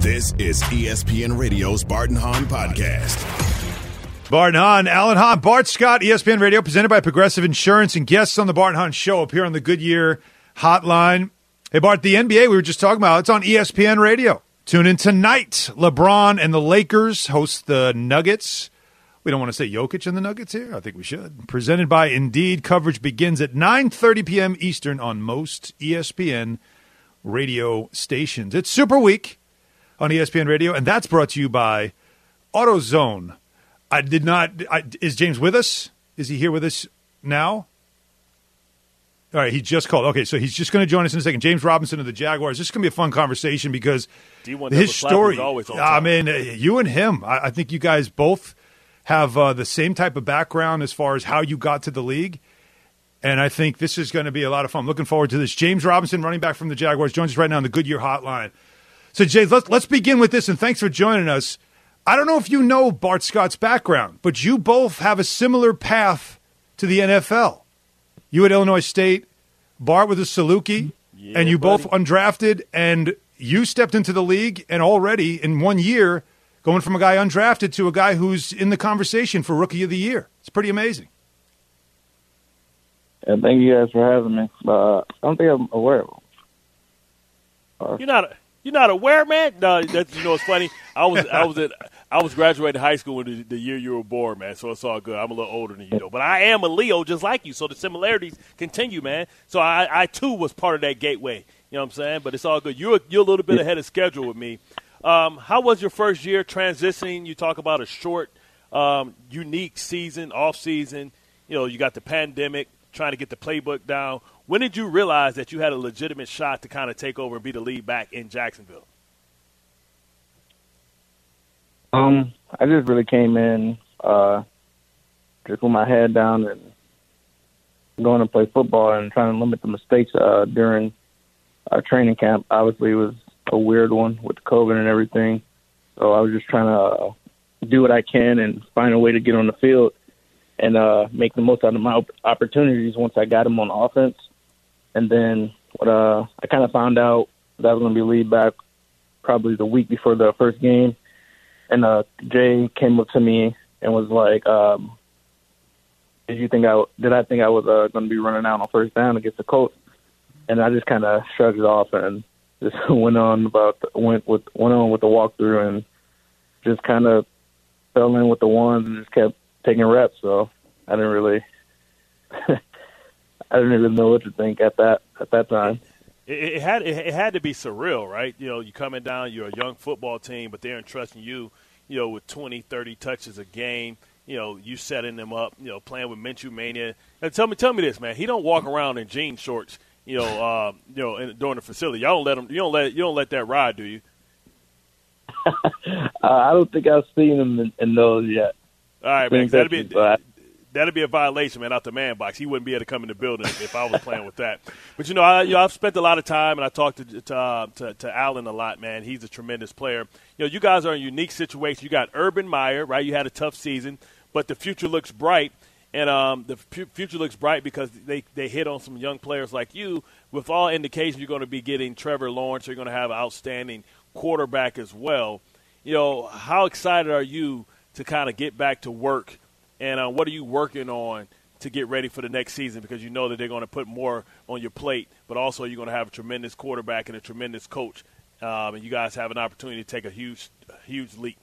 This is ESPN Radio's Bart and Hahn podcast. Bart and Hahn, Alan Hahn, Bart Scott, ESPN Radio, presented by Progressive Insurance, and guests on the Bart and Hahn Show up here on the Goodyear Hotline. Hey, Bart, the NBA we were just talking about, it's on ESPN Radio. Tune in tonight. LeBron and the Lakers host the Nuggets. We don't want to say Jokic and the Nuggets here. I think we should. Presented by Indeed. Coverage begins at 9:30 p.m. Eastern on most ESPN radio stations. It's Super Week on ESPN Radio, and that's brought to you by AutoZone. Is James with us? Is he here with us now? All right, he just called. Okay, so he's just going to join us in a second. James Robinson of the Jaguars. This is going to be a fun conversation because his story. I mean, you and him, I think you guys both have the same type of background as far as how you got to the league. And I think this is going to be a lot of fun. Looking forward to this. James Robinson, running back from the Jaguars, joins us right now on the Goodyear Hotline. So, James, let's begin with this, and thanks for joining us. I don't know if you know Bart Scott's background, but you both have a similar path to the NFL. You at Illinois State, Bart with a Saluki, and you both undrafted, and you stepped into the league, and already in 1 year, going from a guy undrafted to a guy who's in the conversation for Rookie of the Year. It's pretty amazing. Yeah, thank you guys for having me. I don't think I'm aware of them. You're not aware, man? No, it's funny. I was graduating high school when the year you were born, man. So it's all good. I'm a little older than you, though, but I am a Leo, just like you. So the similarities continue, man. So I too was part of that gateway. You know what I'm saying? But it's all good. You're a little bit ahead of schedule with me. How was your first year transitioning? You talk about a short, unique season, off season. You know, you got the pandemic, trying to get the playbook down. When did you realize that you had a legitimate shot to kind of take over and be the lead back in Jacksonville? I just really came in just with my head down and going to play football and trying to limit the mistakes during training camp. Obviously, it was a weird one with COVID and everything. So I was just trying to do what I can and find a way to get on the field and make the most out of my opportunities once I got them on offense. And then I kind of found out that I was going to be lead back probably the week before the first game. And Jay came up to me and was like, did I think I was going to be running out on first down against the Colts? And I just kind of shrugged it off and just went on with the walkthrough and just kind of fell in with the ones and just kept taking reps. So I didn't really know what to think at that time. It had to be surreal, right? You know, you coming down, you're a young football team, but they're entrusting you, with 20, 30 touches a game. You know, you setting them up, playing with Minshew Mania. And tell me this, man. He don't walk around in jean shorts, during the facility. Y'all don't let him. You don't let that ride, do you? I don't think I've seen him in those yet. All right, man. That'd be a violation, man, out the man box. He wouldn't be able to come in the building if I was playing with that. But, I've spent a lot of time, and I talked to Allen a lot, man. He's a tremendous player. You guys are in a unique situation. You got Urban Meyer, right? You had a tough season, but the future looks bright. And the future looks bright because they hit on some young players like you. With all indications, you're going to be getting Trevor Lawrence. You're going to have an outstanding quarterback as well. How excited are you to kind of get back to work? And what are you working on to get ready for the next season? Because you know that they're going to put more on your plate, but also you're going to have a tremendous quarterback and a tremendous coach. And you guys have an opportunity to take a huge leap.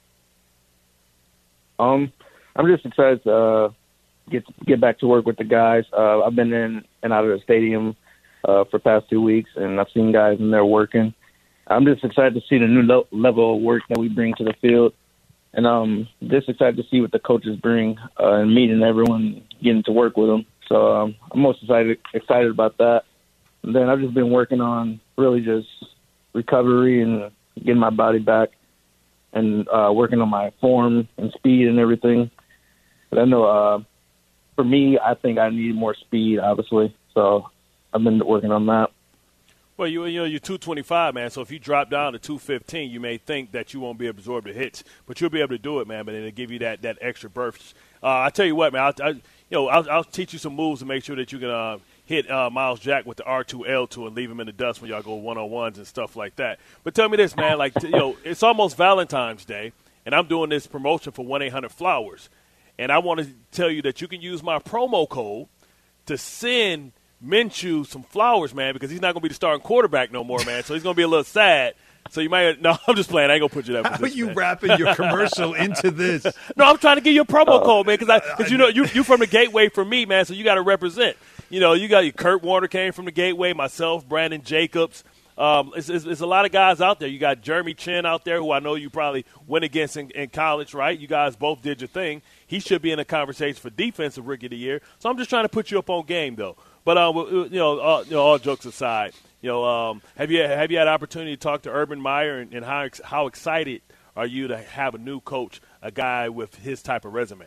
I'm just excited to get back to work with the guys. I've been in and out of the stadium for the past 2 weeks, and I've seen guys in there working. I'm just excited to see the new level of work that we bring to the field. And just excited to see what the coaches bring and meeting everyone, getting to work with them. So I'm most excited about that. And then I've just been working on really just recovery and getting my body back and working on my form and speed and everything. But I know for me, I think I need more speed, obviously. So I've been working on that. Well, you're 225, man. So if you drop down to 215, you may think that you won't be able to absorb the hits, but you'll be able to do it, man. But it'll give you that extra burst. I tell you what, man. I'll teach you some moves to make sure that you can hit Miles Jack with the R2L2 and leave him in the dust when y'all go one-on-ones and stuff like that. But tell me this, man, like, it's almost Valentine's Day, and I'm doing this promotion for 1-800-Flowers. And I want to tell you that you can use my promo code to send Minshew some flowers, man, because he's not going to be the starting quarterback no more, man. So he's going to be a little sad. So you might – no, I'm just playing. I ain't going to put you in that position. How are you man. wrapping your commercial into this? No, I'm trying to give you a promo code, man, because you from the Gateway for me, man, so you got to represent. You got your Kurt Warner came from the Gateway, myself, Brandon Jacobs. It's a lot of guys out there. You got Jeremy Chin out there, who I know you probably went against in college, right? You guys both did your thing. He should be in a conversation for Defensive Rookie of the Year. So I'm just trying to put you up on game, though. But all jokes aside, have you had an opportunity to talk to Urban Meyer and how excited are you to have a new coach, a guy with his type of resume?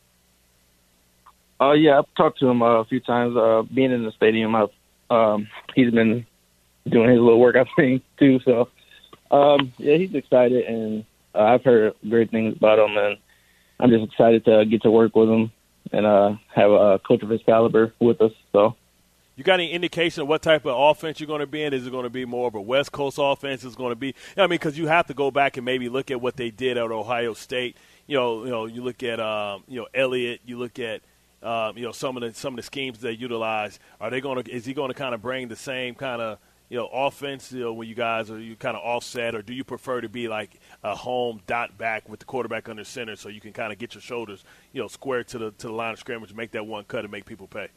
Yeah, I've talked to him a few times. Being in the stadium, he's been doing his little workout thing too. So, yeah, he's excited, and I've heard great things about him, and I'm just excited to get to work with him and have a coach of his caliber with us. So, you got any indication of what type of offense you're going to be in? Is it going to be more of a West Coast offense? Is it going to be? I mean, because you have to go back and maybe look at what they did at Ohio State. You look at Elliott. You look at some of the schemes they utilize. Is he going to kind of bring the same kind of offense, when you guys are kind of offset, or do you prefer to be like a home dot back with the quarterback under center so you can kind of get your shoulders, square to the line of scrimmage, make that one cut and make people pay?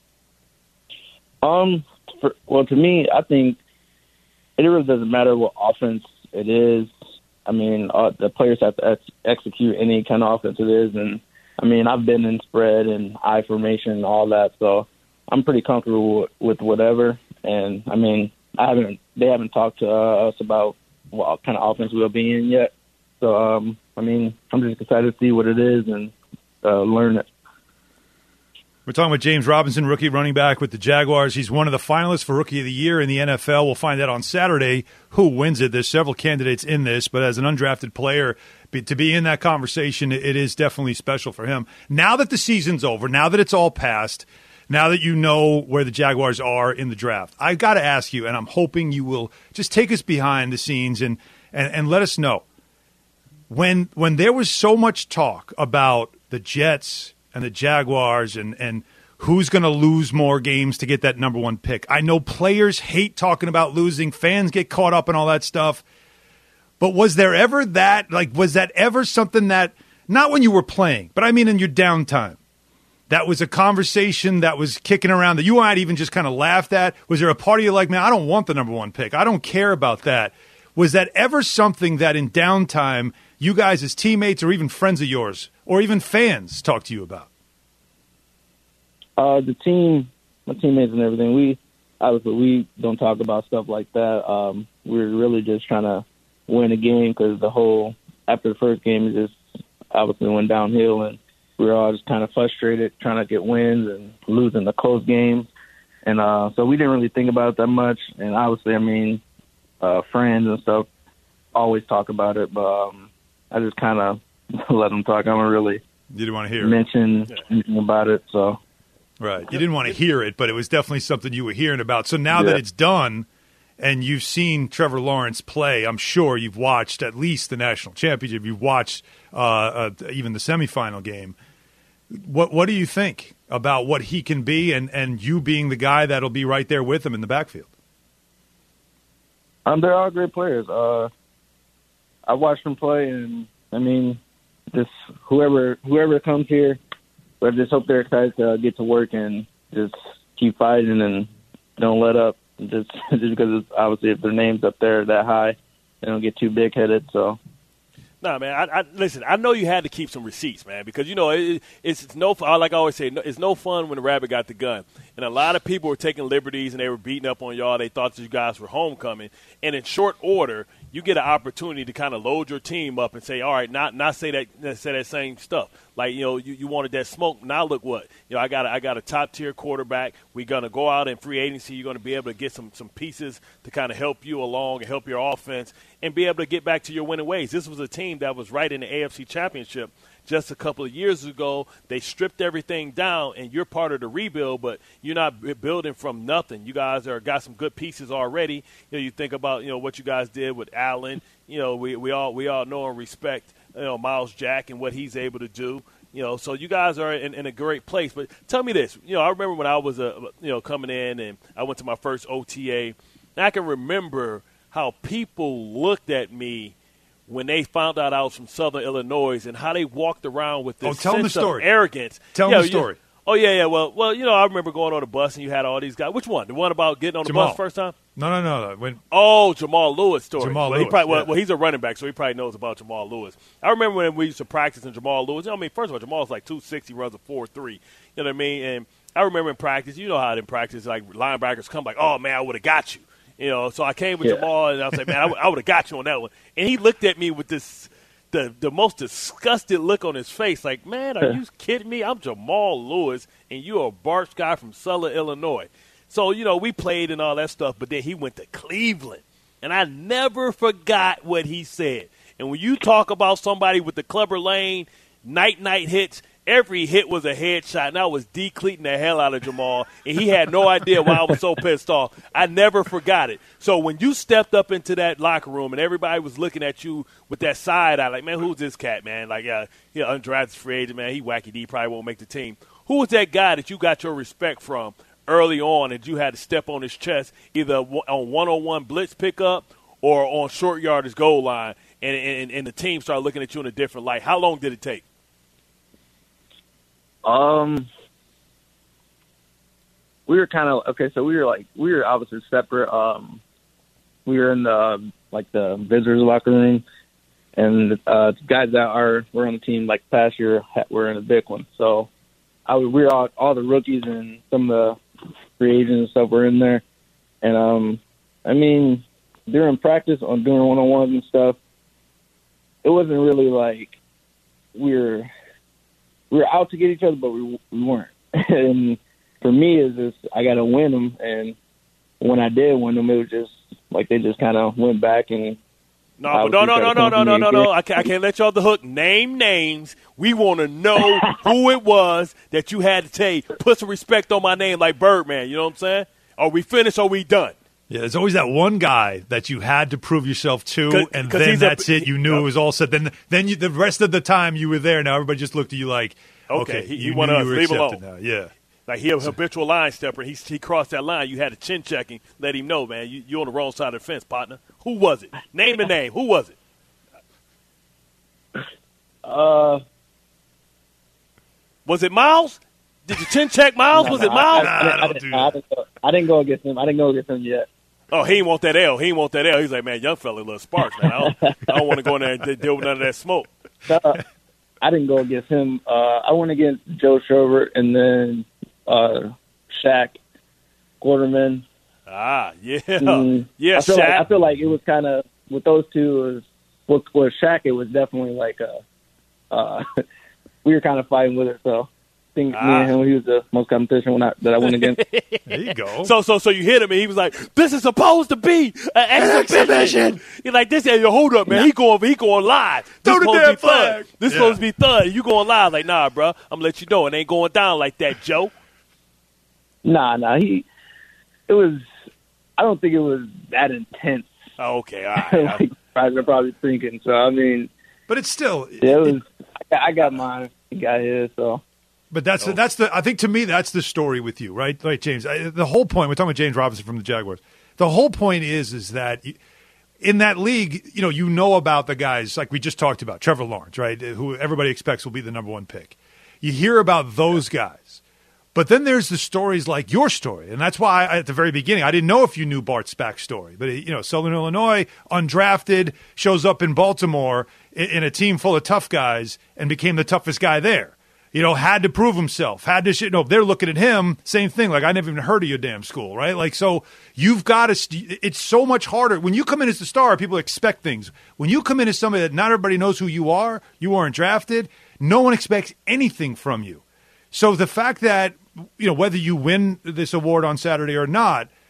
To me, I think it really doesn't matter what offense it is. I mean, the players have to execute any kind of offense it is, and I mean, I've been in spread and I formation and all that, so I'm pretty comfortable with whatever. And I mean, they haven't talked to us about what kind of offense we'll be in yet. So, I mean, I'm just excited to see what it is and learn it. We're talking about James Robinson, rookie running back with the Jaguars. He's one of the finalists for Rookie of the Year in the NFL. We'll find out on Saturday who wins it. There's several candidates in this, but as an undrafted player, to be in that conversation, it is definitely special for him. Now that the season's over, now that it's all passed, now that you know where the Jaguars are in the draft, I've got to ask you, and I'm hoping you will just take us behind the scenes and let us know. When there was so much talk about the Jets and the Jaguars and who's going to lose more games to get that number one pick, I know players hate talking about losing. Fans get caught up in all that stuff. But was there ever that, was that ever something that, not when you were playing, but I mean in your downtime, that was a conversation that was kicking around that you might even just kind of laughed at? Was there a part of you like, man, I don't want the number one pick. I don't care about that. Was that ever something that in downtime you guys as teammates or even friends of yours or even fans talk to you about? The team, my teammates and everything, we don't talk about stuff like that. We're really just trying to win a game because after the first game, it just obviously went downhill, and we were all just kind of frustrated trying to get wins and losing the close games. And so we didn't really think about it that much. And obviously, I mean, friends and stuff always talk about it, but I just kind of let them talk. I don't really you didn't want to hear mention anything about it. So right, you didn't want to hear it, but it was definitely something you were hearing about. So now that it's done and you've seen Trevor Lawrence play, I'm sure you've watched at least the national championship. You've watched even the semifinal game. What do you think about what he can be and you being the guy that'll be right there with him in the backfield? They're all great players. I watched them play, and I mean, just whoever comes here, I just hope they're excited to get to work and just keep fighting and don't let up. Just because obviously if their name's up there that high, they don't get too big headed. So. Nah, man. Listen. I know you had to keep some receipts, man, because it's no fun. Like I always say, it's no fun when the rabbit got the gun. And a lot of people were taking liberties and they were beating up on y'all. They thought that you guys were homecoming. And in short order, you get an opportunity to kind of load your team up and say, all right, not say that same stuff. Like, you wanted that smoke. Now look what. I got a top-tier quarterback. We're going to go out in free agency. You're going to be able to get some pieces to kind of help you along and help your offense. and be able to get back to your winning ways. This was a team that was right in the AFC Championship just a couple of years ago. They stripped everything down, and you're part of the rebuild, but you're not building from nothing. You guys got some good pieces already. You think about what you guys did with Allen. We all know and respect Miles Jack and what he's able to do. So you guys are in a great place. But tell me this. I remember when I was coming in and I went to my first OTA, and I can remember how people looked at me when they found out I was from Southern Illinois and how they walked around with this sense of arrogance. Tell them the story. Oh, yeah. Well, I remember going on the bus and you had all these guys. Which one? The one about getting on the bus first time? No. Jamal Lewis story. Lewis. He's a running back, so he probably knows about Jamal Lewis. I remember when we used to practice in Jamal Lewis. First of all, Jamal's like 260, runs a 4.3. You know what I mean? And I remember in practice, how in practice, like linebackers come like, oh, man, I would have got you. So I came with Jamal, and I was like, man, I would have got you on that one. And he looked at me with this the most disgusted look on his face, like, man, are you kidding me? I'm Jamal Lewis, and you're a Bart Scott from Southern Illinois. So, we played and all that stuff, but then he went to Cleveland. And I never forgot what he said. And when you talk about somebody with the Clubber Lane, night hits, every hit was a headshot, and I was decleating the hell out of Jamal, and he had no idea why I was so pissed off. I never forgot it. So when you stepped up into that locker room and everybody was looking at you with that side eye, like, man, who's this cat, man? Like, undrafted free agent, man, he wacky D, probably won't make the team. Who was that guy that you got your respect from early on and you had to step on his chest, either on one-on-one blitz pickup or on short yardage goal line, and the team started looking at you in a different light? How long did it take? We were kind of so we were obviously separate. We were in the visitors locker room, and the guys that were on the team like past year were in a big one. So we were all the rookies and some of the free agents and stuff were in there. And during practice doing one-on-ones and stuff, it wasn't really like we were out to get each other, but we weren't. And for me, is just I got to win them. And when I did win them, it was just like they just kind of went back and. No. I can't let you off the hook. Name names. We want to know who it was that you had to take. Put some respect on my name like Birdman. You know what I'm saying? Are we finished or are we done? Yeah, there's always that one guy that you had to prove yourself to, and then that's it. You knew it was all set. Then the rest of the time you were there. Now everybody just looked at you like, okay, he want us, leave alone. Now. Yeah. Like he a habitual line stepper. He crossed that line. You had to chin check him, let him know, man, you're on the wrong side of the fence, partner. Who was it? Name a name. Who was it? Was it Miles? Did you chin check Miles? Was it Miles? I didn't go against him. I didn't go against him yet. Oh, he ain't want that L. He's like, man, young fella, little sparks, man. I don't want to go in there and deal with none of that smoke. I didn't go against him. I went against Joe Sherbert and then Shaq Quarterman. Yeah. Yeah, Shaq. I feel like it was kind of, with those two, with Shaq, it was definitely like we were kind of fighting with it, so. I think me and him, he was the most competition that I went against. There you go. So you hit him, and he was like, "This is supposed to be an exhibition." You're like, "This, hold up, man. He going live. Throw the damn flag. This supposed to be thud. You going live? Like, nah, bro. I'm gonna let you know it ain't going down like that, Joe." Nah. It was. I don't think it was that intense. Oh, okay, all right. Like guys are probably thinking. So but it's still. Yeah, it was. I got mine. He got his. So. But that's the I think to me that's the story with you, right? Right, James. The whole point, we're talking about James Robinson from the Jaguars. The whole point is that in that league, you know about the guys like we just talked about, Trevor Lawrence, right? Who everybody expects will be the number one pick. You hear about those guys. But then there's the stories like your story. And that's why at the very beginning, I didn't know if you knew Bart Spack's story. But, Southern Illinois, undrafted, shows up in Baltimore in a team full of tough guys and became the toughest guy there. Had to prove himself, they're looking at him, same thing. Like, I never even heard of your damn school, right? Like, so you've got to, it's so much harder. When you come in as the star, people expect things. When you come in as somebody that not everybody knows who you weren't drafted, no one expects anything from you. So the fact that, whether you win this award on Saturday or not,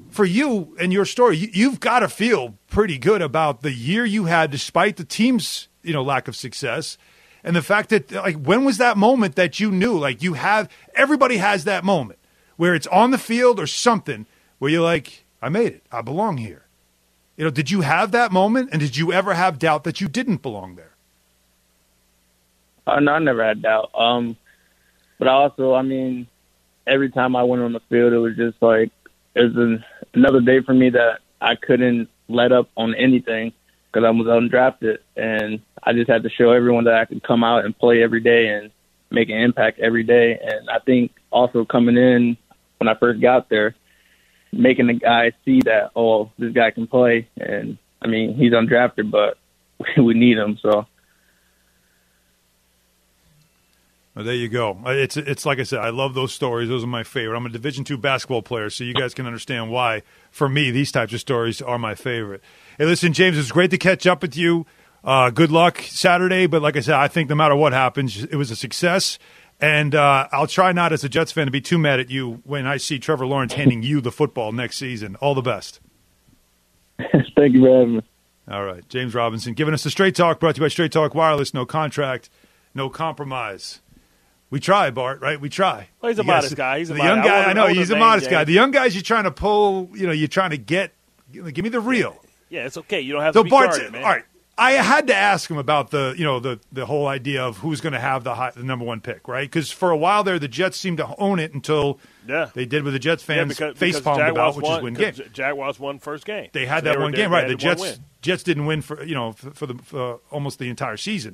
for you and your story, you've got to feel pretty good about the year you had despite the team's, lack of success. And the fact that, when was that moment that you knew, everybody has that moment where it's on the field or something where you're like, I made it. I belong here. Did you have that moment, and did you ever have doubt that you didn't belong there? No, I never had doubt. But also, every time I went on the field, it was just like it was another day for me that I couldn't let up on anything because I was undrafted, and I just had to show everyone that I could come out and play every day and make an impact every day. And I think also coming in when I first got there, making the guys see that, this guy can play. And, he's undrafted, but we need him, so. Well, there you go. It's like I said, I love those stories. Those are my favorite. I'm a Division II basketball player, so you guys can understand why, for me, these types of stories are my favorite. Hey, listen, James, it's great to catch up with you. Good luck Saturday, but like I said, I think no matter what happens, it was a success. And I'll try not, as a Jets fan, to be too mad at you when I see Trevor Lawrence handing you the football next season. All the best. Thank you for having me. All right. James Robinson giving us the Straight Talk, brought to you by Straight Talk Wireless. No contract, no compromise. We try, Bart, right? We try. Well, he's a modest guy. He's a young guy. I know, he's a modest guy. The young guys you're trying to pull, you're trying to get, give me the real. Yeah, it's okay. You don't have to be guarded, man. All right. I had to ask him about the whole idea of who's going to have the number one pick, right? Because for a while there, the Jets seemed to own it until they did what the Jets fans facepalmed about, which is win game. Jaguars won first game. They had that one game, right? The Jets didn't win for almost the entire season.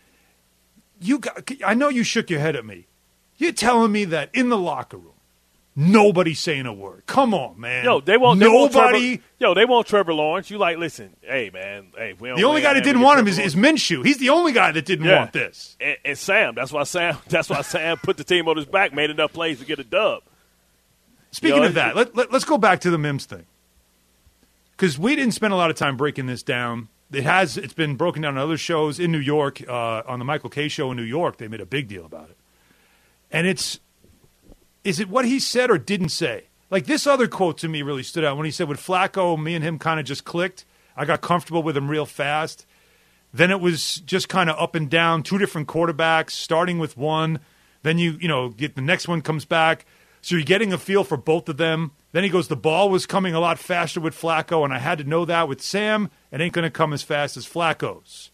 I know you shook your head at me. You're telling me that in the locker room, nobody's saying a word. Come on, man. They won't. Nobody. They want Trevor Lawrence. You listen, hey, man. Hey, we don't. The only guy that didn't want him is Minshew. He's the only guy that didn't want this. And Sam. That's why Sam put the team on his back, made enough plays to get a dub. Speaking of that, let's go back to the Mims thing, because we didn't spend a lot of time breaking this down. It's been broken down on other shows in New York, on the Michael Kay show in New York. They made a big deal about it. And is it what he said or didn't say? Like, this other quote to me really stood out when he said, with Flacco, me and him kind of just clicked. I got comfortable with him real fast. Then it was just kind of up and down, two different quarterbacks, starting with one. Then you get the next one comes back. So you're getting a feel for both of them. Then he goes, the ball was coming a lot faster with Flacco, and I had to know that with Sam. It ain't going to come as fast as Flacco's.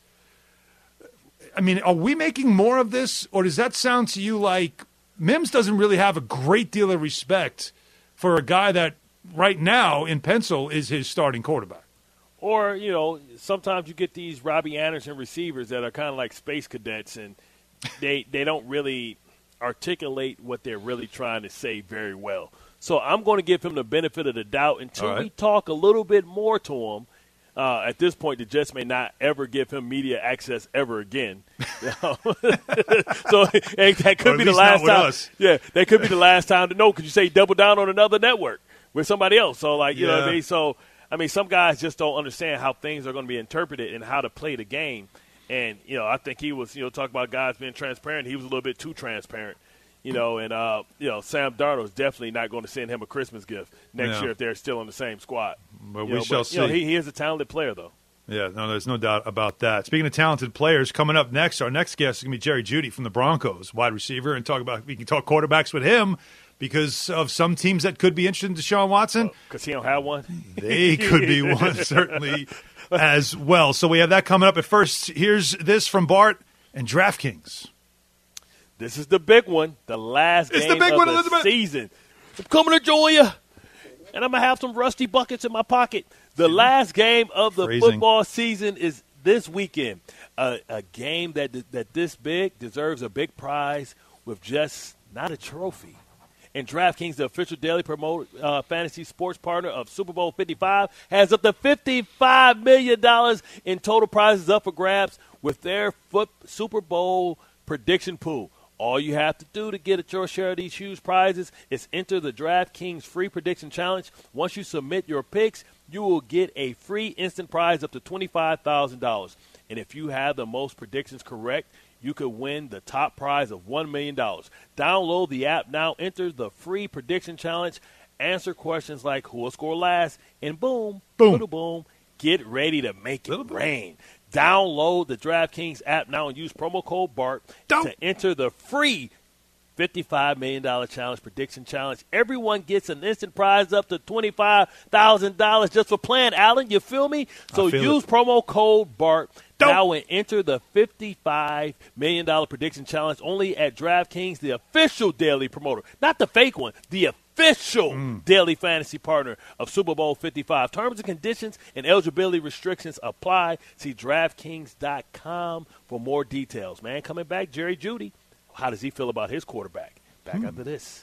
Are we making more of this, or does that sound to you like Mims doesn't really have a great deal of respect for a guy that right now in pencil is his starting quarterback? Or, sometimes you get these Robbie Anderson receivers that are kind of like space cadets, and they don't really articulate what they're really trying to say very well. So I'm going to give him the benefit of the doubt until we talk a little bit more to him. At this point, the Jets may not ever give him media access ever again. So that could be the last time. Us. Yeah, that could be the last time to know. Could you say double down on another network with somebody else? So, you know what I mean? So, some guys just don't understand how things are going to be interpreted and how to play the game. And, I think he was, talk about guys being transparent. He was a little bit too transparent. Sam Darnold is definitely not going to send him a Christmas gift next year if they're still on the same squad. But we shall see. He is a talented player, though. Yeah, no, there's no doubt about that. Speaking of talented players, coming up next, our next guest is going to be Jerry Jeudy from the Broncos, wide receiver, and we can talk quarterbacks with him because of some teams that could be interested in Deshaun Watson. Because he don't have one? They could be one, certainly, as well. So we have that coming up. At first, here's this from Bart and DraftKings. This is the big one, the last game of the season. I'm coming to join you, and I'm going to have some rusty buckets in my pocket. The last game of the football season is this weekend. A game that this big deserves a big prize with just not a trophy. And DraftKings, the official daily fantasy sports partner of Super Bowl 55, has up to $55 million in total prizes up for grabs with their Super Bowl prediction pool. All you have to do to get at your share of these huge prizes is enter the DraftKings free prediction challenge. Once you submit your picks, you will get a free instant prize up to $25,000. And if you have the most predictions correct, you could win the top prize of $1 million. Download the app now. Enter the free prediction challenge Answer questions like who will score last, and boom, Boom. little boom, get ready to make it rain. Download the DraftKings app now and use promo code BART to enter the free $55 million challenge prediction challenge. Everyone gets an instant prize up to $25,000 just for playing. Alan, you feel me? So use promo code BART now and enter the $55 million prediction challenge only at DraftKings, the official daily promoter. Not the fake one, the official daily fantasy partner of Super Bowl 55. Terms and conditions and eligibility restrictions apply. See DraftKings.com for more details. Man, coming back, Jerry Jeudy. How does he feel about his quarterback? Back after this.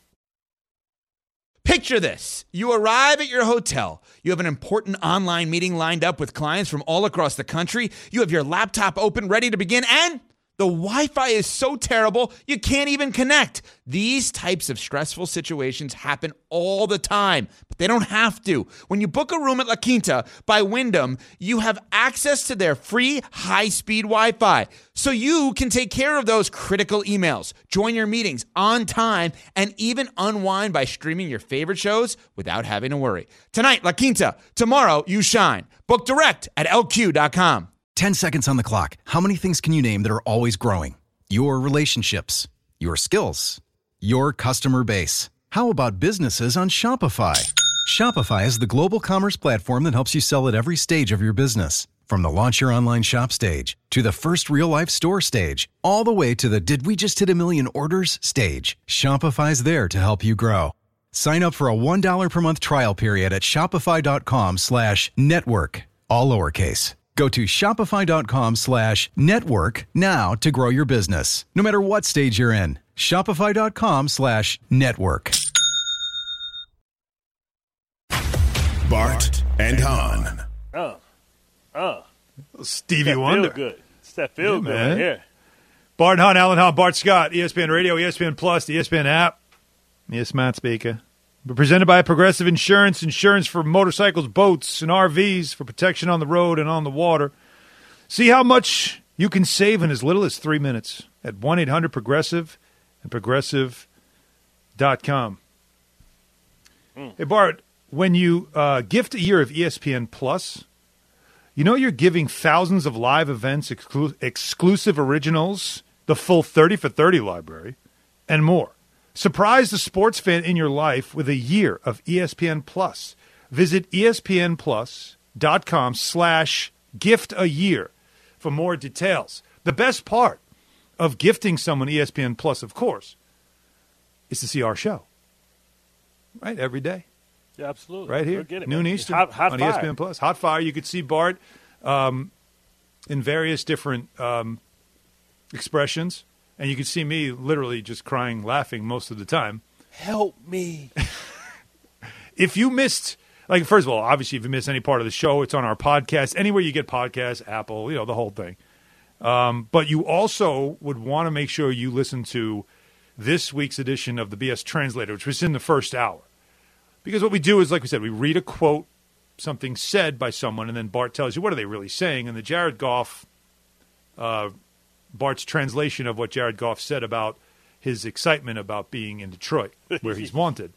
Picture this. You arrive at your hotel. You have an important online meeting lined up with clients from all across the country. You have your laptop open, ready to begin, and the Wi-Fi is so terrible, you can't even connect. These types of stressful situations happen all the time, but they don't have to. When you book a room at La Quinta by Wyndham, you have access to their free high-speed Wi-Fi, so you can take care of those critical emails, join your meetings on time, and even unwind by streaming your favorite shows without having to worry. Tonight, La Quinta. Tomorrow, you shine. Book direct at LQ.com. 10 seconds on the clock. How many things can you name that are always growing? Your relationships, your skills, your customer base. How about businesses on Shopify? Shopify is the global commerce platform that helps you sell at every stage of your business. From the launch your online shop stage, to the first real-life store stage, all the way to the did we just hit a million orders stage. Shopify's there to help you grow. Sign up for a $1 per month trial period at shopify.com/network, all lowercase. Go to shopify.com/network now to grow your business, no matter what stage you're in. Shopify.com/network. Bart and Hahn. Stevie Wonder. Feel good. It's that feel good right here. Bart and Hahn, Alan Hahn, Bart Scott, ESPN Radio, ESPN Plus, the ESPN app. Yes, Matt speaker. But presented by Progressive Insurance, insurance for motorcycles, boats, and RVs for protection on the road and on the water. See how much you can save in as little as 3 minutes at 1-800-PROGRESSIVE and Progressive.com. Hey, Bart, when you gift a year of ESPN Plus, you know you're giving thousands of live events, exclusive originals, the full 30 for 30 library, and more. Surprise the sports fan in your life with a year of ESPN Plus. Visit ESPNplus.com/gift-a-year for more details. The best part of gifting someone ESPN Plus, of course, is to see our show. Right? Every day. Yeah, absolutely. Right here. Noon Eastern hot on fire. ESPN Plus. Hot fire. You could see Bart in various different expressions. And you can see me literally just crying, laughing most of the time. Help me. If you missed, like, first of all, obviously, if you missed any part of the show, it's on our podcast. Anywhere you get podcasts, Apple, the whole thing. But you also would want to make sure you listen to this week's edition of the BS Translator, which was in the first hour. Because what we do is, like we said, we read a quote, something said by someone, and then Bart tells you, what are they really saying? And the Jared Goff Bart's translation of what Jared Goff said about his excitement about being in Detroit, where he's wanted,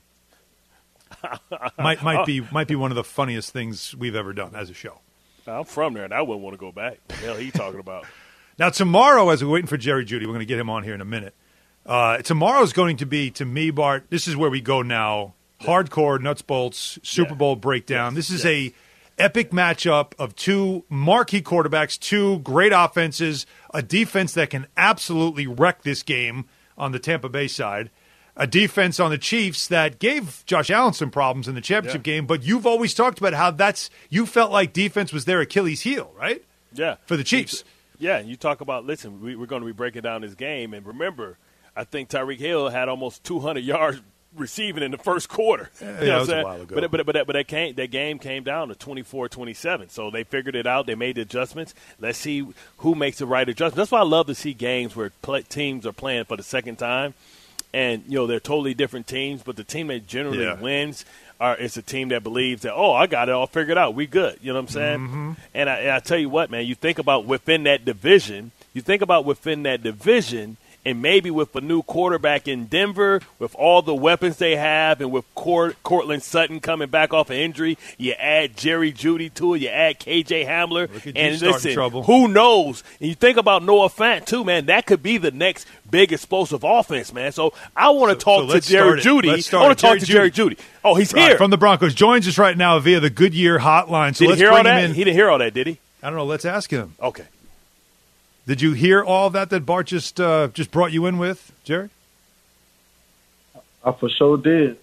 might be one of the funniest things we've ever done as a show. I'm from there, and I wouldn't want to go back. What the hell are you talking about? Now, tomorrow, as we're waiting for Jerry Jeudy, we're going to get him on here in a minute. Tomorrow's going to be, to me, Bart, this is where we go now, hardcore, nuts, bolts, Super Bowl breakdown. This is a epic matchup of two marquee quarterbacks, two great offenses, a defense that can absolutely wreck this game on the Tampa Bay side, a defense on the Chiefs that gave Josh Allen some problems in the championship game, but you've always talked about how you felt like defense was their Achilles heel, right? Yeah. For the Chiefs. Yeah, and you talk about, listen, we're going to be breaking down this game, and remember, I think Tyreek Hill had almost 200 yards receiving in the first quarter. That was a while ago. But that game came down to 24-27. So they figured it out. They made the adjustments. Let's see who makes the right adjustment. That's why I love to see games where teams are playing for the second time. And, they're totally different teams, but the team that generally wins is a team that believes that, I got it all figured out. We good. You know what I'm saying? Mm-hmm. And I tell you what, man, you think about within that division, And maybe with a new quarterback in Denver, with all the weapons they have, and with Cortland Sutton coming back off an injury, you add Jerry Jeudy to it, you add KJ Hamler. And listen, who knows? And you think about Noah Fant, too, man. That could be the next big explosive offense, man. So I want to talk to Jerry Jeudy. I want to talk to Jerry Jeudy. Oh, he's here. From the Broncos. Joins us right now via the Goodyear hotline. So let's bring him in. He didn't hear all that, did he? I don't know. Let's ask him. Okay. Did you hear all that Bart just brought you in with, Jerry? I for sure did.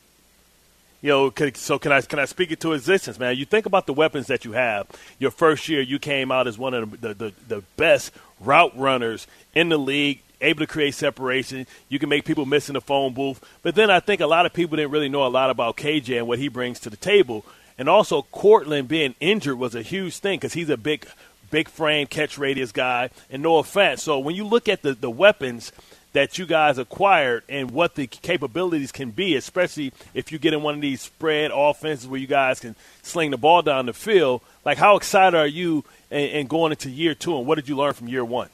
Can I speak it to existence, man? You think about the weapons that you have. Your first year, you came out as one of the best route runners in the league, able to create separation. You can make people miss in the phone booth. But then I think a lot of people didn't really know a lot about KJ and what he brings to the table. And also, Cortland being injured was a huge thing because he's a big frame, catch radius guy, and no offense. So when you look at the weapons that you guys acquired and what the capabilities can be, especially if you get in one of these spread offenses where you guys can sling the ball down the field, like how excited are you in going into year 2, and what did you learn from year 1?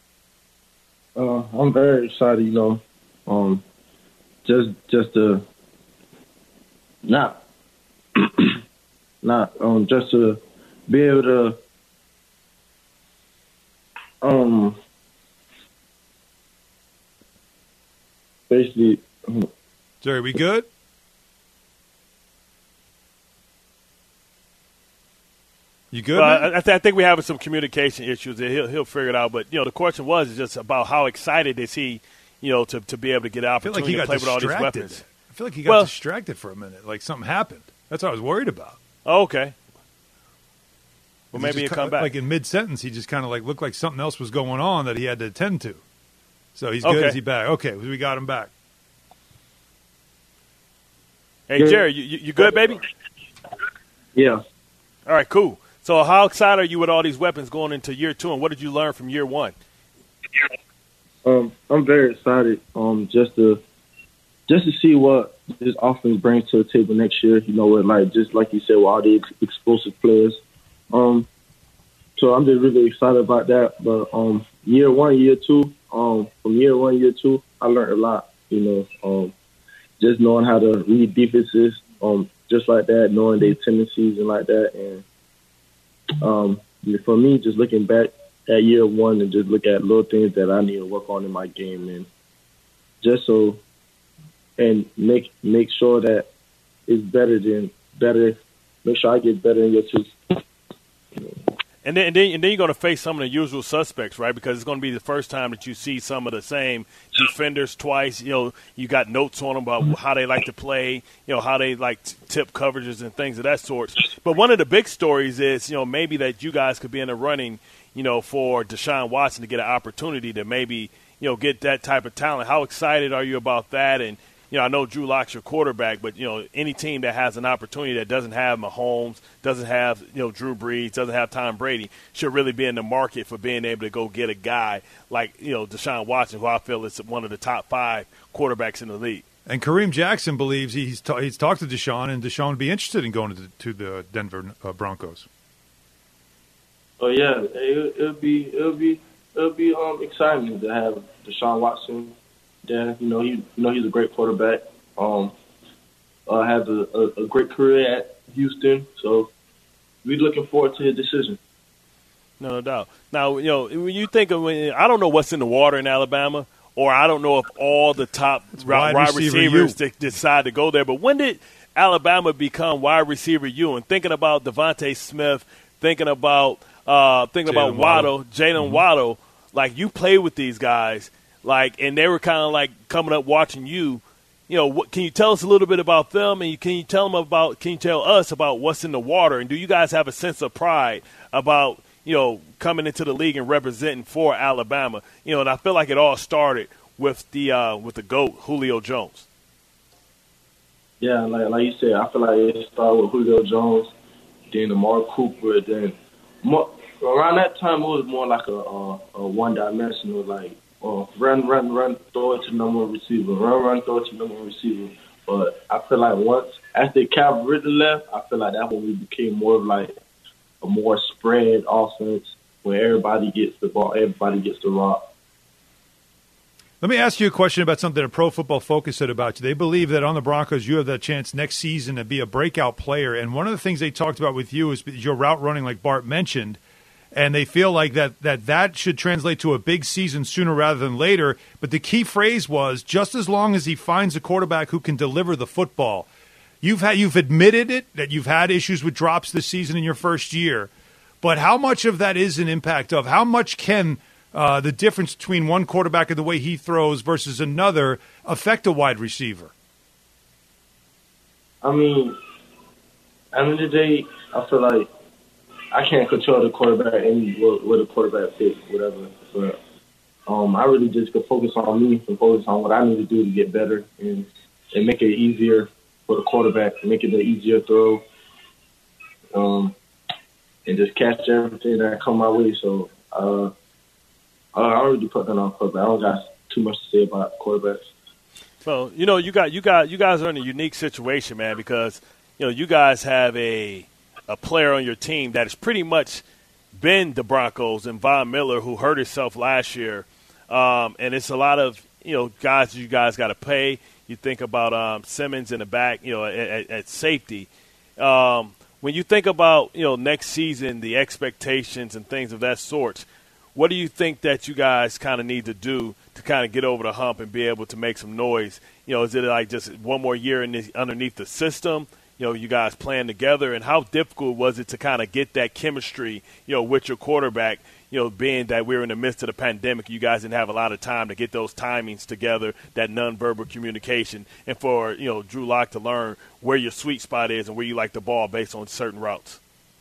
I'm very excited, just to just to be able to basically. Jerry, we good? You good? Well, I think we have some communication issues. He'll figure it out. But the question was just about how excited is he, to be able to get an opportunity to play with all these weapons. I feel like he got distracted for a minute, like something happened. That's what I was worried about. Oh, okay. Well, maybe he'll come back. Like in mid-sentence, he just kind of looked like something else was going on that he had to attend to. So he's good. Is he back? Okay, we got him back. Hey, Jerry, you good, baby? Yeah. All right, cool. So how excited are you with all these weapons going into year 2, and what did you learn from year 1? I'm very excited. Just to see what this offense brings to the table next year. Just like you said, with all the explosive players. So I'm just really excited about that. But year 1, year 2, from year 1, year 2, I learned a lot. Just knowing how to read defenses, just like that, knowing their tendencies and like that. And for me, just looking back at year 1 and just look at little things that I need to work on in my game, and just so and make sure that it's better. Make sure I get better in year 2. And then you're going to face some of the usual suspects, right? Because it's going to be the first time that you see some of the same defenders twice. You got notes on them about how they like to play, how they like tip coverages and things of that sort. But one of the big stories is, maybe that you guys could be in the running, for Deshaun Watson to get an opportunity to maybe, get that type of talent. How excited are you about that? And I know Drew Lock's your quarterback, but, any team that has an opportunity that doesn't have Mahomes, doesn't have, Drew Brees, doesn't have Tom Brady, should really be in the market for being able to go get a guy like, Deshaun Watson, who I feel is one of the top 5 quarterbacks in the league. And Kareem Jackson believes he's talked to Deshaun, and Deshaun would be interested in going to the Denver Broncos. Oh yeah, it'll be exciting to have Deshaun Watson. Yeah, he's a great quarterback. Has a great career at Houston, so we're looking forward to his decision. No doubt. Now, when you think of I don't know what's in the water in Alabama, or I don't know if all the top wide receivers decide to go there. But when did Alabama become wide receiver U? And thinking about Devontae Smith, thinking about Waddle, Jalen Waddle, like you play with these guys. And they were kind of coming up watching you. Can you tell us a little bit about them, and can you tell us about what's in the water? And do you guys have a sense of pride about coming into the league and representing for Alabama? And I feel like it all started with the GOAT, Julio Jones. Yeah, like you said, I feel like it started with Julio Jones, then Amari Cooper, then around that time it was more like a one-dimensional run, throw it to number one receiver. Run, throw it to number one receiver. But I feel like once, after Calvin Ridley left, I feel like that's when we became more of a more spread offense where everybody gets the ball, everybody gets the rock. Let me ask you a question about something that Pro Football Focus said about you. They believe that on the Broncos you have that chance next season to be a breakout player. And one of the things they talked about with you is your route running, like Bart mentioned. And they feel like that should translate to a big season sooner rather than later. But the key phrase was, just as long as he finds a quarterback who can deliver the football. You've admitted it, that you've had issues with drops this season in your first year. But how much of that is an impact of, how much can the difference between one quarterback and the way he throws versus another affect a wide receiver? I mean, at the end of the day, I feel like I can't control the quarterback and where the quarterback fits, whatever. But I really just could focus on me and focus on what I need to do to get better and make it easier for the quarterback, make it an easier throw, and just catch everything that come my way. So I already put that on quarterback. I don't got too much to say about quarterbacks. So you guys are in a unique situation, man, because you guys have a player on your team that has pretty much been the Broncos, and Von Miller, who hurt himself last year. And it's a lot of, guys you guys got to pay. You think about Simmons in the back, at safety. When you think about, next season, the expectations and things of that sort, what do you think that you guys kind of need to do to kind of get over the hump and be able to make some noise? Is it like just one more year underneath the system? You guys playing together, and how difficult was it to kind of get that chemistry, with your quarterback, being that we're in the midst of the pandemic, you guys didn't have a lot of time to get those timings together, that nonverbal communication, and for, Drew Lock to learn where your sweet spot is and where you like the ball based on certain routes?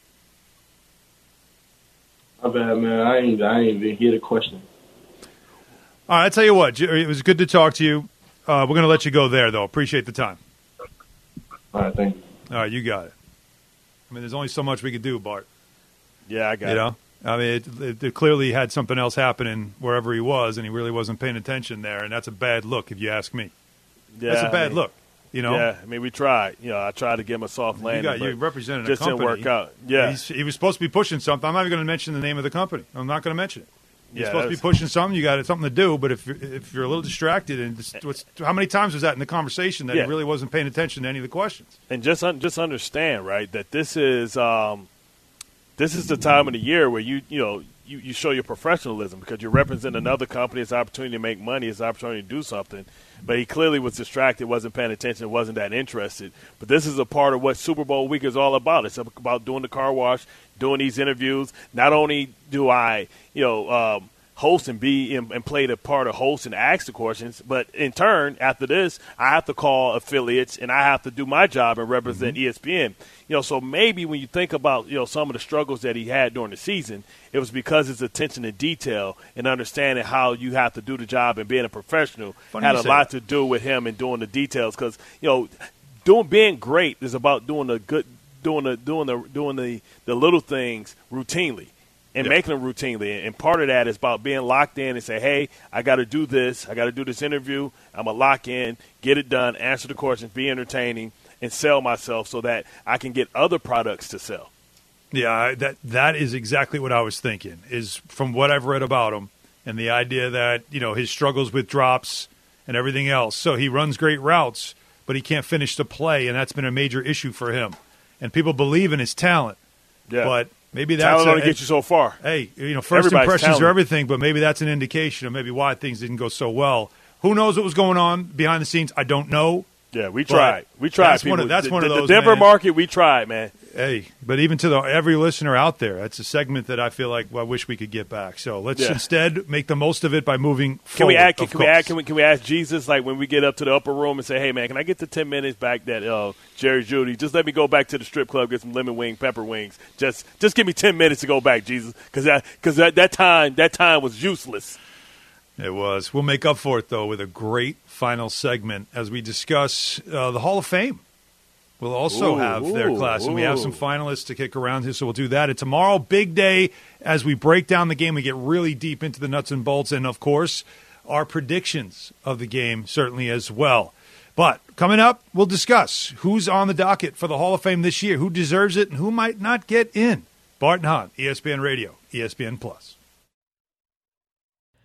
My bad, man. I ain't even hear the question. All right, I'll tell you what. It was good to talk to you. We're going to let you go there, though. Appreciate the time. All right, thank you. All right, you got it. I mean, there's only so much we could do, Bart. Yeah, I got it. I mean, it clearly had something else happening wherever he was, and he really wasn't paying attention there, and that's a bad look if you ask me. Yeah, that's a bad look, Yeah, I mean, we tried. I tried to give him a soft landing. You represented just a company. Didn't work out. Yeah. He was supposed to be pushing something. I'm not even going to mention the name of the company. I'm not going to mention it. You're supposed to be pushing something. You got something to do. But if you're a little distracted, and how many times was that in the conversation that he really wasn't paying attention to any of the questions? And just understand, right, that this is the time of the year where you show your professionalism, because you're representing another company. It's an opportunity to make money. It's an opportunity to do something. But he clearly was distracted, wasn't paying attention, wasn't that interested. But this is a part of what Super Bowl week is all about. It's about doing the car wash, doing these interviews. Not only do I, host and play the part of host and ask the questions, but in turn, after this, I have to call affiliates and I have to do my job and represent ESPN. So maybe when you think about, some of the struggles that he had during the season, it was because his attention to detail and understanding how you have to do the job and being a professional had a lot to do with him and doing the details. Because, being great is about doing the little things routinely. And making them routinely. And part of that is about being locked in and say, hey, I got to do this. I got to do this interview. I'm going to lock in, get it done, answer the questions, be entertaining, and sell myself so that I can get other products to sell. Yeah, that is exactly what I was thinking, is from what I've read about him and the idea that, his struggles with drops and everything else. So he runs great routes, but he can't finish the play, and that's been a major issue for him. And people believe in his talent. Yeah. But maybe that's talent only gets you so far. Hey, first impressions are everything, but maybe that's an indication of maybe why things didn't go so well. Who knows what was going on behind the scenes? I don't know. Yeah, we tried. That's one of those. The Denver market, we tried, man. Hey, but even to every listener out there, that's a segment that I feel like I wish we could get back. So let's instead make the most of it by moving forward. Can we ask Jesus, like, when we get up to the upper room and say, hey, man, can I get the 10 minutes back that Jerry Judy? Just let me go back to the strip club, get some lemon wing, pepper wings. Just give me 10 minutes to go back, Jesus, because that time was useless. It was. We'll make up for it, though, with a great final segment as we discuss the Hall of Fame. We'll also have their class, and we have some finalists to kick around here, so we'll do that. And tomorrow, big day, as we break down the game, we get really deep into the nuts and bolts, and, of course, our predictions of the game certainly as well. But coming up, we'll discuss who's on the docket for the Hall of Fame this year, who deserves it, and who might not get in. Bart and Hahn, ESPN Radio, ESPN+.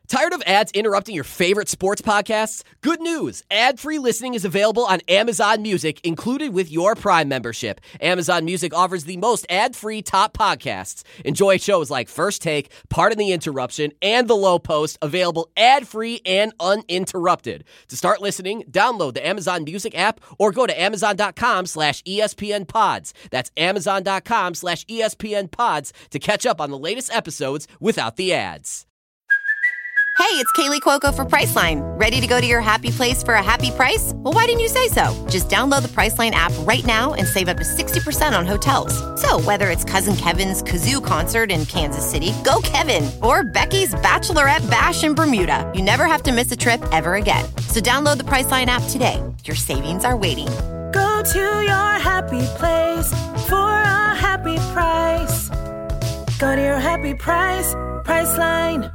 Tired of ads interrupting your favorite sports podcasts? Good news! Ad-free listening is available on Amazon Music, included with your Prime membership. Amazon Music offers the most ad-free top podcasts. Enjoy shows like First Take, Pardon the Interruption, and The Low Post, available ad-free and uninterrupted. To start listening, download the Amazon Music app or go to amazon.com/ESPN Pods. That's amazon.com/ESPN Pods to catch up on the latest episodes without the ads. Hey, it's Kaylee Cuoco for Priceline. Ready to go to your happy place for a happy price? Well, why didn't you say so? Just download the Priceline app right now and save up to 60% on hotels. So whether it's Cousin Kevin's Kazoo Concert in Kansas City, go Kevin, or Becky's Bachelorette Bash in Bermuda, you never have to miss a trip ever again. So download the Priceline app today. Your savings are waiting. Go to your happy place for a happy price. Go to your happy price, Priceline.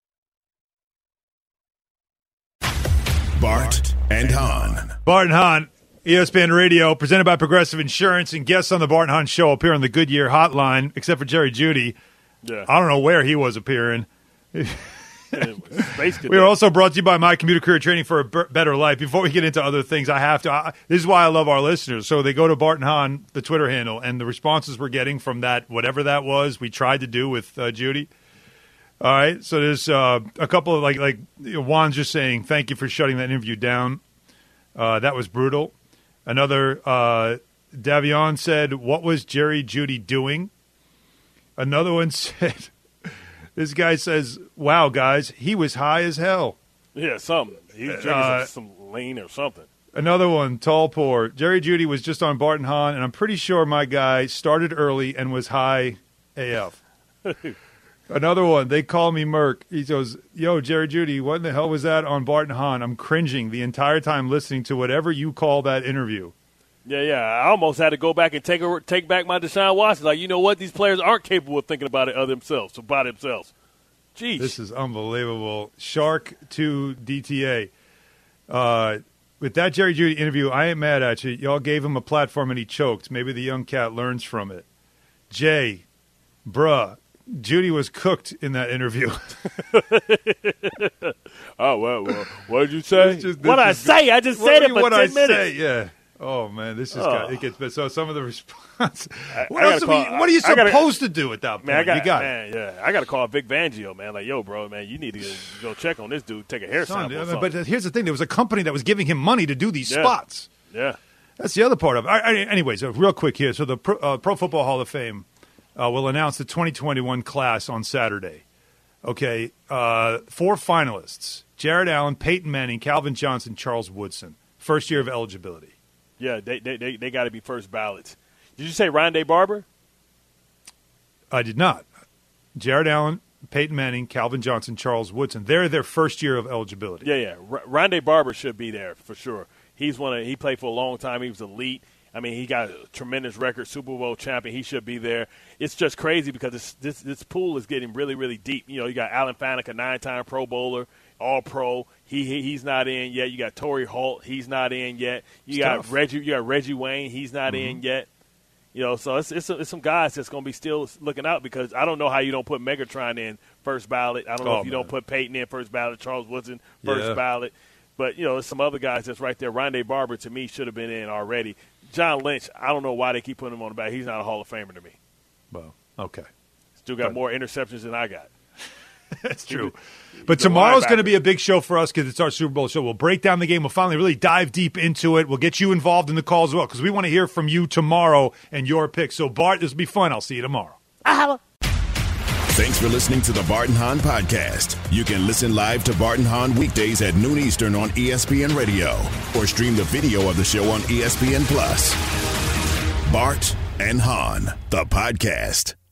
Bart and Hahn. Bart and Hahn, ESPN Radio, presented by Progressive Insurance, and guests on the Bart and Hahn Show appear on the Goodyear Hotline, except for Jerry Judy. Yeah. I don't know where he was appearing. We are also brought to you by My Commuter Career Training for a Better Life. Before we get into other things, I have to. This is why I love our listeners. So they go to Bart and Hahn, the Twitter handle, and the responses we're getting from that, whatever that was, we tried to do with Judy. All right, so there's a couple of Juan's just saying thank you for shutting that interview down. That was brutal. Another Davion said, "What was Jerry Judy doing?" Another one said, "This guy says, wow, guys, he was high as hell." Yeah, something. He was drinking some lean or something. Another one, Tall Poor. Jerry Judy was just on Bart and Hahn, and I'm pretty sure my guy started early and was high AF. Another one, they call me Merc. He goes, yo, Jerry Judy, what in the hell was that on Bart and Hahn? I'm cringing the entire time listening to whatever you call that interview. Yeah. I almost had to go back and take back my Deshaun Watson. Like, you know what? These players aren't capable of thinking about it themselves. Jeez. This is unbelievable. Shark to DTA. With that Jerry Judy interview, I ain't mad at you. Y'all gave him a platform and he choked. Maybe the young cat learns from it. Jay, bruh. Judy was cooked in that interview. Oh, well, what did you say? What I say? I just said it for 10 minutes. Yeah. Oh, man, this is it gets better. So some of the response. What are you supposed to do at that point? I got to call Vic Fangio, man. Like, yo, bro, man, you need to go check on this dude, take a hair sample. But here's the thing. There was a company that was giving him money to do these spots. Yeah. That's the other part of it. Anyways, real quick here. So the Pro Football Hall of Fame will announce the 2021 class on Saturday. Okay, 4 finalists: Jared Allen, Peyton Manning, Calvin Johnson, Charles Woodson. First year of eligibility. Yeah, they got to be first ballots. Did you say Rondé Barber? I did not. Jared Allen, Peyton Manning, Calvin Johnson, Charles Woodson. They're their first year of eligibility. Yeah. Rondé Barber should be there for sure. He played for a long time. He was elite. I mean, he got a tremendous record, Super Bowl champion. He should be there. It's just crazy because this pool is getting really, really deep. You know, you got Alan Faneca, 9-time Pro Bowler, All-Pro. He's not in yet. You got Torrey Holt. He's not in yet. You got Reggie Wayne. He's not in yet. You know, so it's some guys that's going to be still looking out because I don't know how you don't put Megatron in first ballot. I don't know if you don't put Peyton in first ballot, Charles Woodson first ballot. But, you know, there's some other guys that's right there. Rondé Barber, to me, should have been in already. John Lynch, I don't know why they keep putting him on the back. He's not a Hall of Famer to me. Well, okay. Still got more interceptions than I got. That's true. But tomorrow's going to be a big show for us because it's our Super Bowl show. We'll break down the game. We'll finally really dive deep into it. We'll get you involved in the call as well because we want to hear from you tomorrow and your picks. So, Bart, this will be fun. I'll see you tomorrow. Thanks for listening to the Bart and Hahn podcast. You can listen live to Bart and Hahn weekdays at noon Eastern on ESPN Radio or stream the video of the show on ESPN Plus. Bart and Hahn, the podcast.